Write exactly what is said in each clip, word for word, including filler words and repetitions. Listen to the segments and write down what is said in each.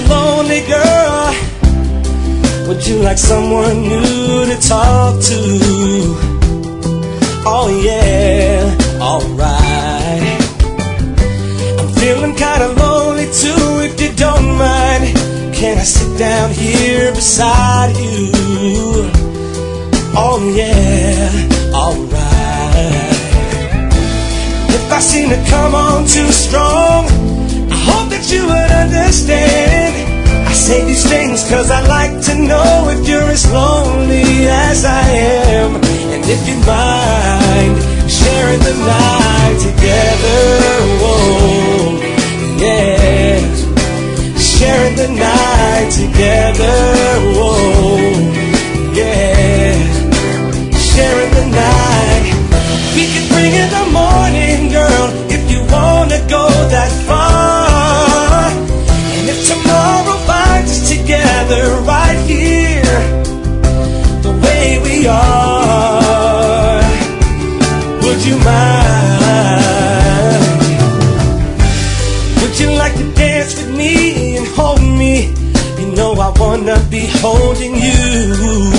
lonely, girl? Would you like someone new to talk to? Oh yeah, alright. I'm feeling kinda lonely too, if you don't mind. Can I sit down here beside you? Oh yeah, alright. If I seem to come on too strong, I hope that you would understand. I say these things cause I like to know if you're as lonely as I am. And if you mind sharing the night together, whoa, yeah. Sharing the night together, whoa, yeah. Sharing the night. We can bring in the morning, girl, if you wanna go that far. And if tomorrow finds us together right here, the way we are, would you mind? Would you like to dance with me and hold me? You know I wanna be holding you.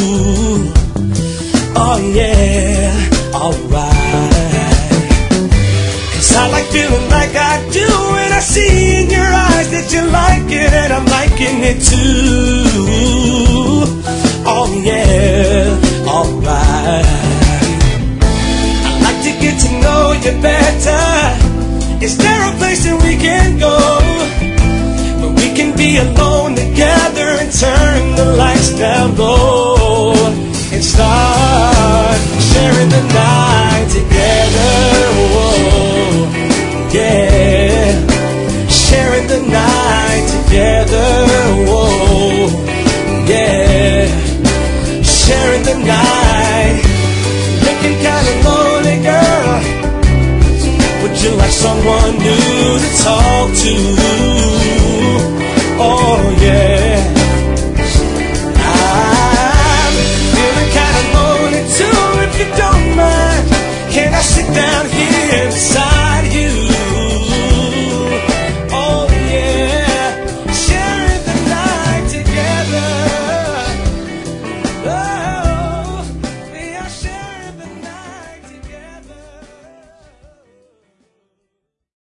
Oh yeah, alright. Cause I like feeling like I do, and I see in your eyes that you like it, and I'm liking it too. Oh yeah, alright. I'd like to get to know you better. Is there a place that we can go where we can be alone together and turn the lights down low and start sharing the night together? Whoa, yeah. Sharing the night together. Whoa, yeah. Sharing the night. Looking kinda lonely, girl. Would you like someone new to talk to?